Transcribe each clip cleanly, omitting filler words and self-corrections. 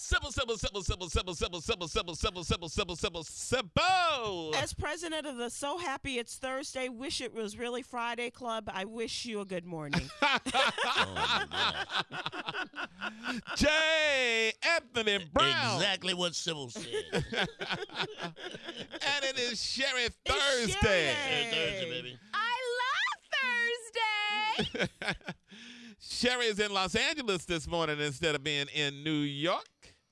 Simple. As president of the So Happy It's Thursday, Wish It Was Really Friday Club, I wish you a good morning. J. Anthony Brown. Exactly what Sybil said. And it is Sherry It's Thursday. Sherry. Thursday, baby. I love Thursday. Sherry is in Los Angeles this morning instead of being in New York.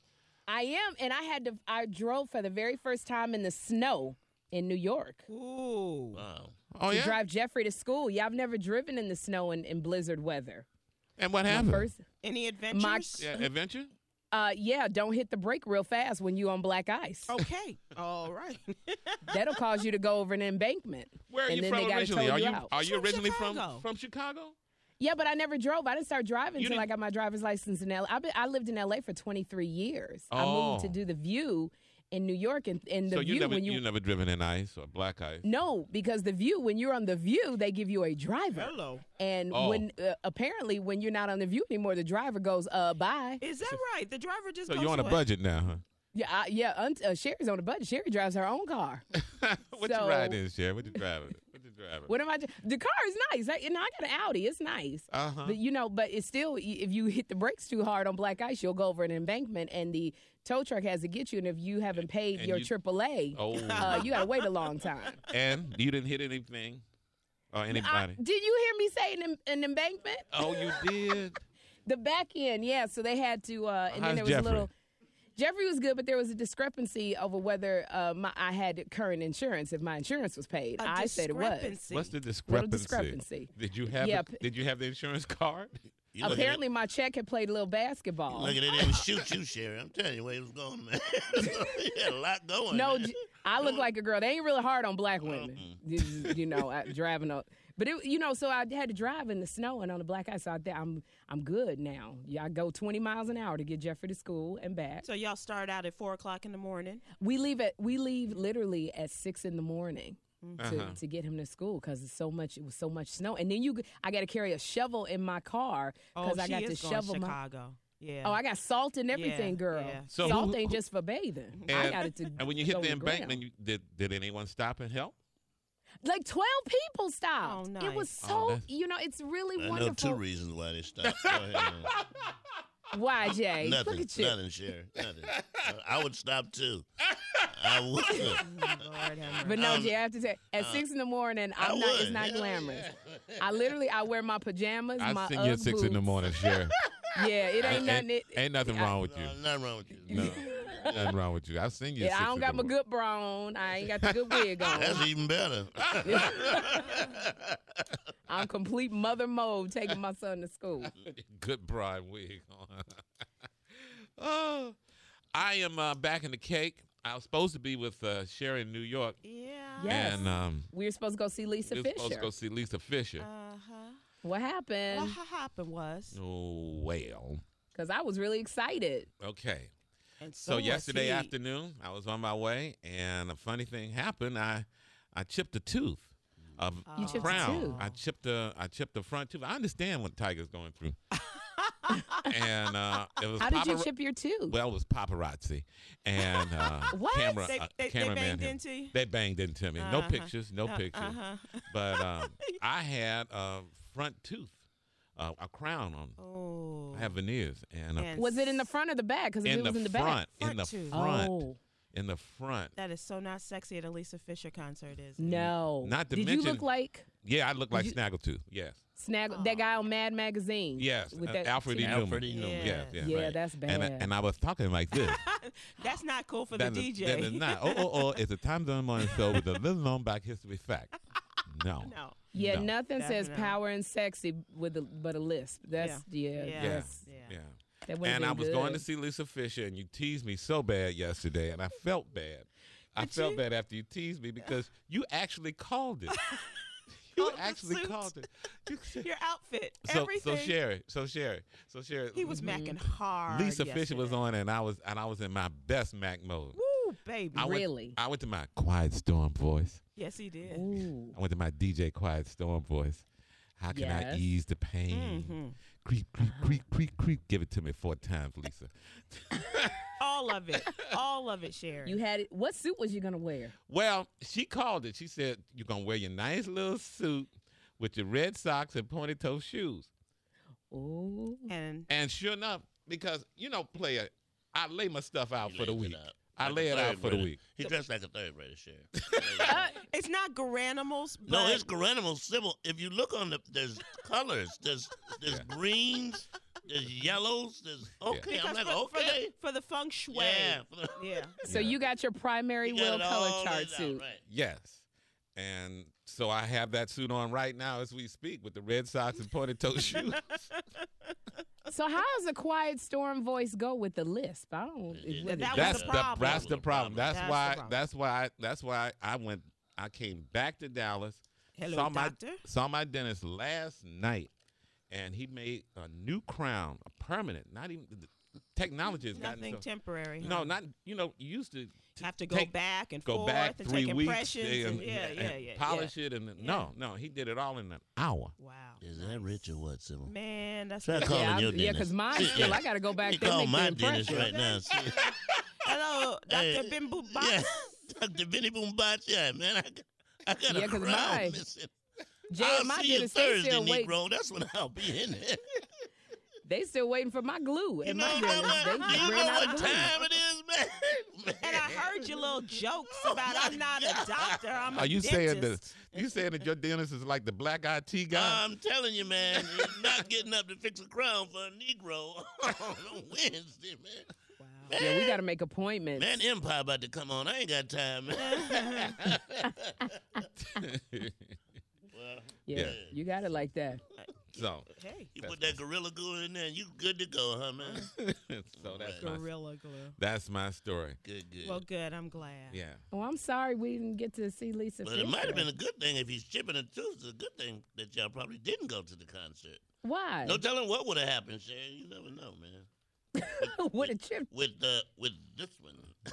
I am, and I drove for the very first time in the snow in New York Ooh. Wow. Oh, to yeah? drive Jeffrey to school. Yeah, I've never driven in the snow in blizzard weather. And what My happened? first- Any adventures? Yeah, adventure? yeah, don't hit the brake real fast when you on black ice. Okay. All right. That'll cause you to go over an embankment. Where are and you then from they gotta originally? tow Are you you out. are you From originally Chicago. from Chicago? Yeah, but I never drove. I didn't start driving You until I didn't- got my driver's license in L.A. I lived in L.A. for 23 years. I moved to Oh. do The View in New York, and The So View you when never driven in ice or black ice? No, because The View, when you're on The View, they give you a driver. Hello. And Oh. when apparently when you're not on The View anymore, the driver goes, bye. Is that right? The driver just So goes you're on a away. budget now, huh? Yeah, Sherry's on a budget. Sherry drives her own car. What So- you riding in, Sherry? What you driving? What am I? The car is nice. I got an Audi. It's nice. Uh-huh. But it's still, if you hit the brakes too hard on black ice, you'll go over an embankment, and the tow truck has to get you. And if you haven't paid And your you- AAA, Oh. you got to wait a long time. And you didn't hit anything or anybody? Did you hear me say an embankment? Oh, you did? The back end, yeah. So they had to, and How's then there was Jeffrey? a little. Jeffrey was good, but there was a discrepancy over whether I had current insurance. If my insurance was paid, I said it was. Discrepancy. What's the Little discrepancy? discrepancy. Did you have Yeah, Did you have the insurance card? You look at Apparently, my check had played a little basketball. Look at it, didn't shoot you, Sherry. I'm telling you where it was going, man. You had a lot going. No, man. I look like a girl. They ain't really hard on black women. Driving up. But so I had to drive in the snow and on the black ice. So I'm good now. Yeah, I go 20 miles an hour to get Jeffrey to school and back. So y'all start out at 4:00 in the morning. We leave literally at 6 in the morning. To get him to school because it was so much snow, and then I got to carry a shovel in my car because I got to shovel my. Chicago. Yeah. Oh, I got salt and everything, Yeah, girl. yeah. So salt who- ain't just for bathing. I And- got it to. And when you hit go the on ground. embankment, did anyone stop and help? Like 12 people stopped. Oh, It was nice. so, that's- it's really I know wonderful. 2 reasons why they stopped. Go ahead, man. Why, Jay? Nothing. Look at you. Nothing, Sherry. Nothing. I would stop too. I would. Lord have mercy. But no, Jay, I have to tell you, at 6 in the morning, I it's would. not Hell glamorous. yeah. I wear my pajamas, I my seen you at Ugg 6 in the boots. morning, Sherry. Yeah, it ain't nothing. Ain't nothing wrong with you. No, nothing wrong with you. No, nothing wrong with you. I've seen you. at Yeah, 6 I don't in got the my morning. good bra on. I ain't got the good wig on. That's even better. I'm complete mother mode taking my son to school. Good bride wig on. Oh, I am back in the cake. I was supposed to be with Sherry in New York, Yeah. Yes. and We were supposed to go see Lisa we were supposed to Fisher. go see Lisa Fisher. Uh-huh. What happened? What happened was, Oh well, Because I was really excited. okay. and So was yesterday he. afternoon, I was on my way, and a funny thing happened. I chipped a tooth of You chipped a crown. tooth? I chipped the front tooth. I understand what Tiger's going through. And it was How did you chip your tooth? Well, it was paparazzi and What? camera. They cameraman banged him. into you? They banged into me. No pictures. No pictures. Uh-huh. But I had a front tooth, a crown on. Oh. I have veneers and And Was it in the front or the back? Because if in it was the in the front, back. in the Front tooth. front, Oh, in the front. That is so not sexy at a Lisa Fisher concert, is it? no. Not to Did you mention- look like Yeah, I look like You- Snaggletooth. Yes, that guy on Mad Magazine? yes. With that Alfred E. tooth? Newman. Alfred E. Newman. Yes, yes. Yeah, Right. that's bad. And I was talking like this. That's not cool for the That is- DJ. That is not. Oh, it's a Time Zone Morning Show with a little known Black history fact. No. No. Yeah, No. nothing says Definitely. power and sexy but a lisp. That's Yeah. that's- Yeah. that would've And been I was good. going to see Lisa Fisher, and you teased me so bad yesterday, and I felt bad. I Did felt you? bad after you teased me because you actually called it. You Called the actually suit. called it. You said- Your outfit, so everything. Sherry. He was macking hard. Lisa Fisher was yesterday. on, and I was in my best Mac mode. Woo, baby. Really? I went to my Quiet Storm voice. Yes, he did. Ooh. I went to my DJ Quiet Storm voice. How can I Yes. ease the pain? Mm-hmm. creep, creep, creep, creep, creep. Give it to me 4 times, Lisa. All of it. All of it, Sherry. You had it. What suit was you gonna wear? Well, she called it. She said, you're going to wear your nice little suit with your red socks and pointed toe shoes. Oh, And sure enough, because, player, I lay my stuff out He for the lays it week. out. I Like lay a it out third for the grader. week. He dressed like a third grader, Sheriff. it's not Garanimals, but No, it's Garanimals civil. If you look on there's colors. There's greens. There's yellows. There's okay. because I'm like for okay. the feng shui. Yeah. Yeah. so you got your primary You got will it color all chart laid out, suit. right. Yes. And so I have that suit on right now as we speak with the red socks and pointed toe shoes. So how does a quiet storm voice go with the lisp? I don't. That was That's the problem. That's the problem. That's the problem. That's why I came back to Dallas. Hello, saw doctor. saw my dentist last night, and he made a new crown, a permanent. Not even the technology has gotten Nothing so. temporary. No, huh? not you used to have to go back and go forth back and 3 take weeks impressions. and, Yeah. polish it and no, he did it all in an hour. Wow. Is that rich or what, Sybil? Man, that's Try good. calling Yeah, your yeah, dentist. because mine still. I got to go back You there call and make my the dentist impression. right now. See? Hello, Dr. Hey, Bimbo Yeah, Dr. Benny Boom Botch. Yeah, man, I got Yeah, a 'cause crown mine- missing. Jay, I'll my see you dentist, they Thursday, still wait. Negro. That's when I'll be in there. They still waiting for my glue. You And know my what? dentist, they Do just you ran know out what of glue. time it is, man? And I heard your little jokes about I'm not a doctor, I'm a Are you dentist. saying that your dentist is like the black eyed tea guy? I'm telling you, man, he's not getting up to fix a crown for a Negro on Wednesday, man. Wow. Yeah, we got to make appointments. Man, Empire about to come on. I ain't got time, man. Well, yeah, Yeah. you got it like that. So, Hey, you put that Gorilla Glue in there, and you good to go, huh, man? so Gorilla Glue. that's my story. Good. Well, good. I'm glad. Yeah. Oh, I'm sorry we didn't get to see Lisa But it might have Fisher. been a good thing if he's chipping a tooth. It's a good thing that y'all probably didn't go to the concert. Why? No telling what would have happened, Sharon. You never know, man. With a chip. With this one.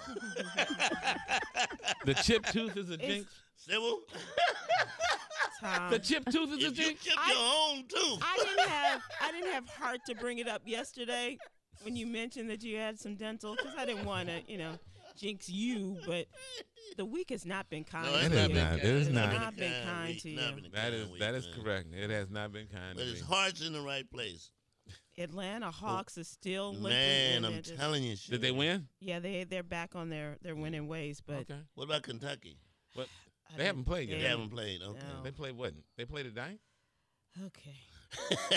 The chip tooth is a jinx. Sybil, Tom, The chip tooth is a if you jinx. chip your own tooth. I didn't have heart to bring it up yesterday when you mentioned that you had some dental because I didn't want to, jinx you. But the week has not been kind. No, to it's It you. is been not. kind. It is It's not. Not been kind kind week. to Not you. been a That kind is week, that is man. correct. It has not been kind But to his me. heart's in the right place. Atlanta Hawks is still limping. Man, and I'm they're just- telling you. Did they Sharon. win? Yeah, they're back on their winning ways, but Okay. What about Kentucky? But I they haven't played They yet. haven't played. Okay. No. They played what? They played tonight? Okay.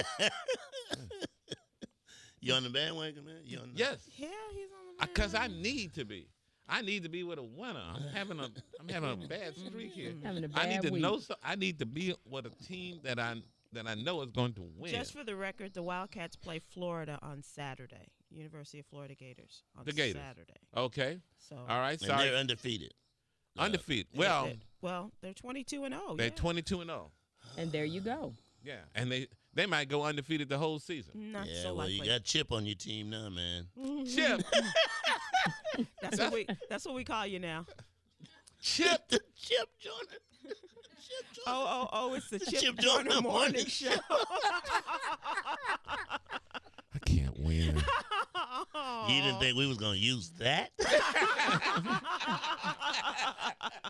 You on the bandwagon, man? You on the Yes. Yeah, he's on the. Because I need to be. I need to be with a winner. I'm having a bad streak here. Having a I need bad to week. know. I need to be with a team that I know is going to win. Just for the record, the Wildcats play Florida on Saturday. University of Florida Gators on The Gators. Saturday. Okay. So All right. And Sorry. they're undefeated. Undefeated. they're- Well, they're 22-0. they're yeah. 22-0. And there you go. Yeah, and they might go undefeated the whole season. Not Yeah, so well, likely. you got Chip on your team now, man. Chip, That's what we call you now. Chip. Chip Jordan. Chip Jordan. Oh, it's the Chip, Chip Jordan Jordan Morning Morning Show. I can't win. You didn't think we was gonna use that?